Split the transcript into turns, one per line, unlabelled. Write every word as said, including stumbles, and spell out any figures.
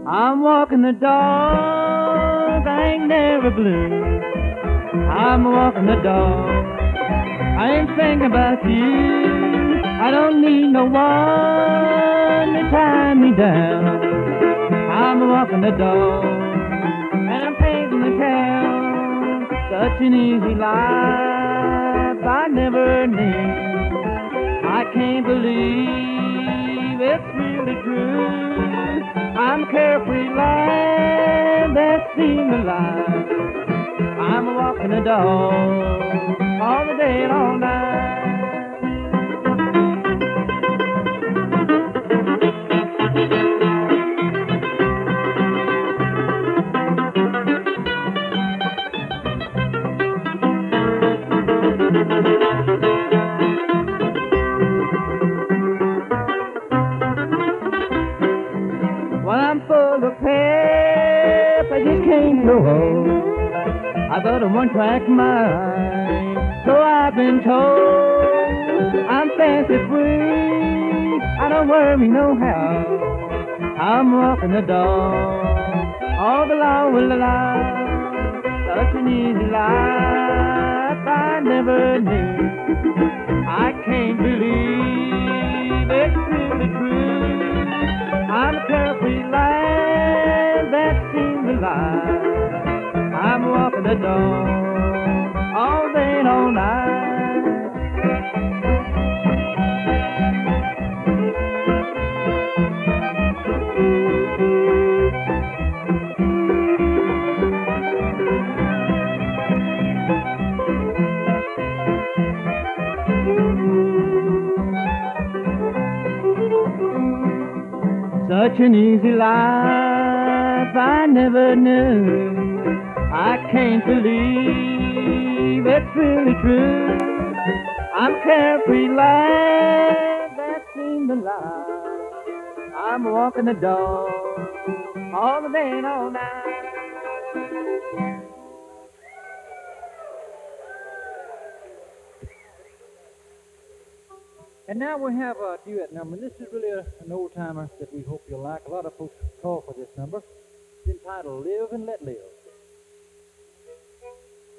I'm walking the dog, I ain't never blue. I'm walking the dog, I ain't thinking about you. I don't need no one to tie me down. I'm walking the dog, and I'm painting the town. Such an easy life I never knew. I can't believe it's really true. I'm carefree land that seems alive. I'm walking the dog all the day and all night. Well, I'm full of pep, I just can't go home. I got a one-track mind, so I've been told. I'm fancy free, I don't worry no how. I'm walking the dog all the long way along. Such an easy life I never knew. I can't believe it's really true. I'm a carefree land that seems alive. I'm walking the dog all day and all night. Such an easy life I never knew. I can't believe it's really true. I'm carefree land that seems alive. I'm walking the dog all the day and all night.
And now we have a duet number. This is really a, an old-timer that we hope you'll like. A lot of folks call for this number. It's entitled Live and Let Live.